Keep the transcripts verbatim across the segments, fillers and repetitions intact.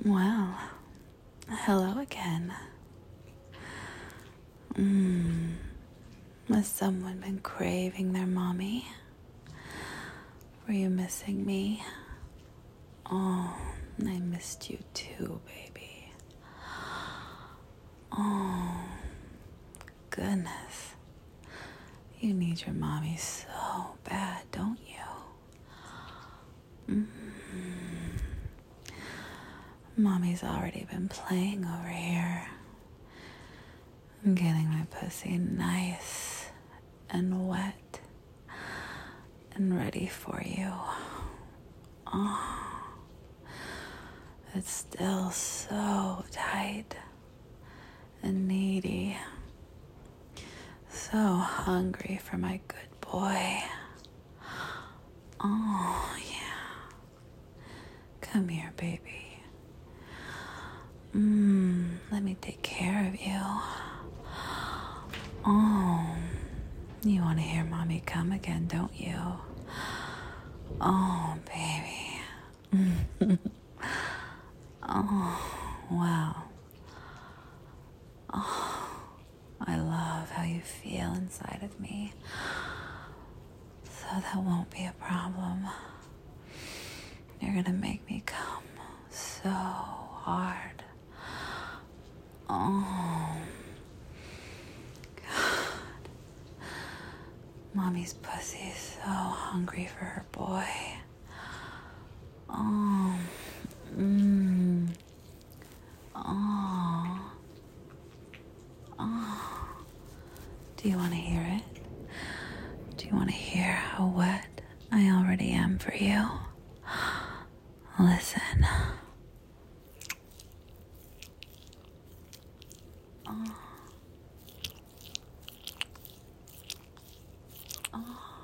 Well, hello again. Mm. Has someone been craving their mommy? Were you missing me? Oh, I missed you too, baby. Oh, goodness. You need your mommy so bad, don't you? Mm. Mommy's already been playing over here. I'm getting my pussy nice and wet and ready for you. Oh, it's still so tight and needy. So hungry for my good boy. Oh, yeah. Come here, baby. Mmm, let me take care of you. Oh, you want to hear mommy come again, don't you? Oh, baby. Oh, wow. Oh, I love how you feel inside of me. So that won't be a problem. You're gonna make me come so hard. Oh, God. Mommy's pussy is so hungry for her boy. Oh, mmm. Oh. Oh. Do you want to hear it? Do you want to hear how wet I already am for you? Listen. Oh. Oh.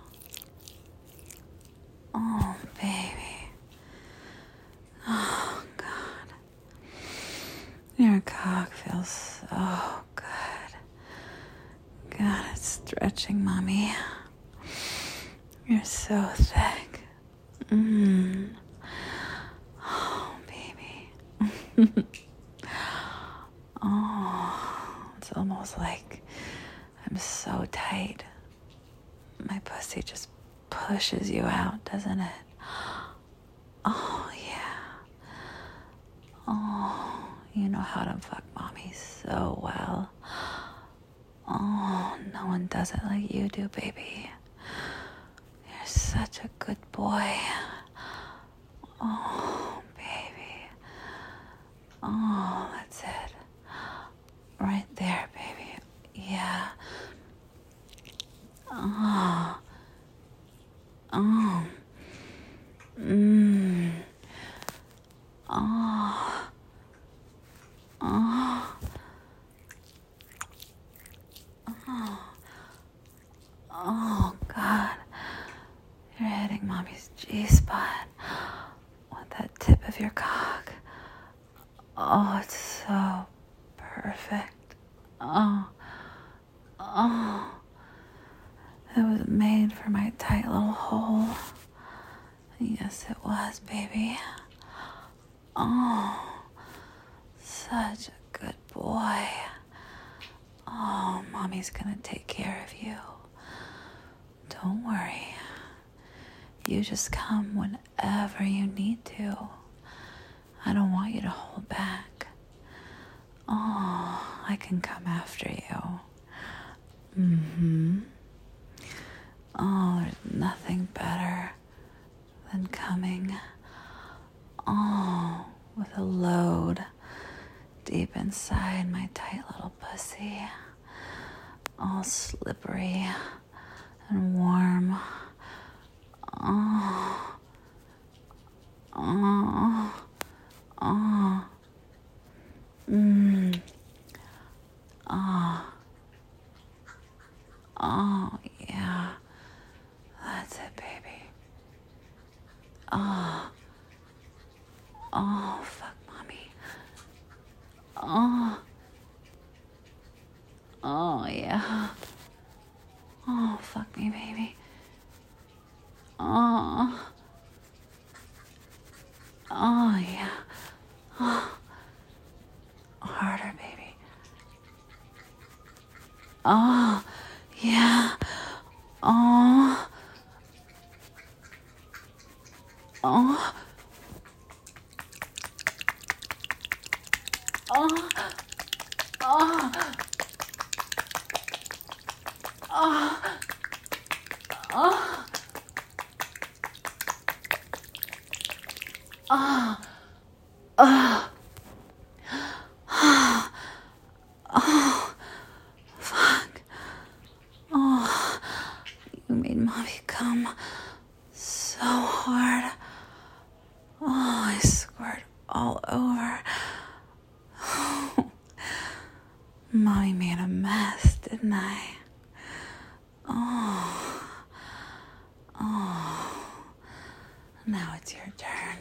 Oh, baby. Oh, God. Your cock feels so good. God, it's stretching, mommy. You're so thick. Mmm. Oh, baby. Oh, it's almost like I'm so tight. My pussy just pushes you out, doesn't it? Oh, yeah. Oh, you know how to fuck mommy so well. Oh, no one does it like you do, baby. You're such a good boy. Oh, baby. Oh, that's it. Right there, baby. Yeah. Oh. Oh. Mmm. Oh. Oh. Oh. Oh, God. You're hitting mommy's G-spot with that tip of your cock. Oh, it's so perfect. Oh. Oh. It was made for my tight little hole. Yes, it was, baby. Oh, such a good boy. Oh, mommy's gonna take care of you. Don't worry. You just come whenever you need to. I don't want you to hold back. Oh, I can come after you. Mm-hmm. Oh, there's nothing better than coming, oh, with a load deep inside my tight little pussy, all slippery and warm. Oh, oh, oh, mmm, oh, oh, yeah, that's it, baby. Oh, oh, fuck mommy. Oh, oh, yeah. Oh, fuck me, baby. Oh, oh, yeah. Oh. Oh, yeah. Oh. Oh. Oh. Oh. Oh. Oh. Oh. Oh. Oh. Fuck. Oh. You made mommy come so hard. Oh, I squirt all over. Mommy made a mess, didn't I? Oh. Oh. Now it's your turn.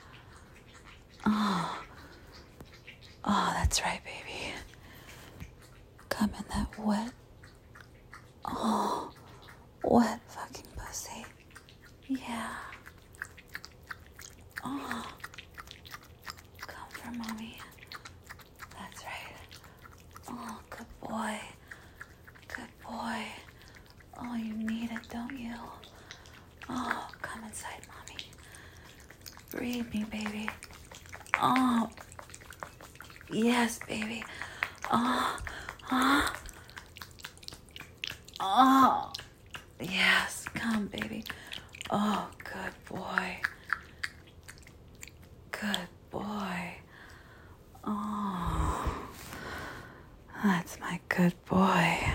Oh. Oh, that's right, baby. Come in that wet. Oh. Wet fucking pussy. Yeah. Oh. Come for mommy. That's right. Oh, good boy. Good boy. Oh, you need it, don't you? Oh, come inside, mommy. Breathe me, baby. Oh. Yes, baby. Oh. Oh. Oh. Yes, come, baby. Oh, good boy. Good boy. Oh. That's my good boy.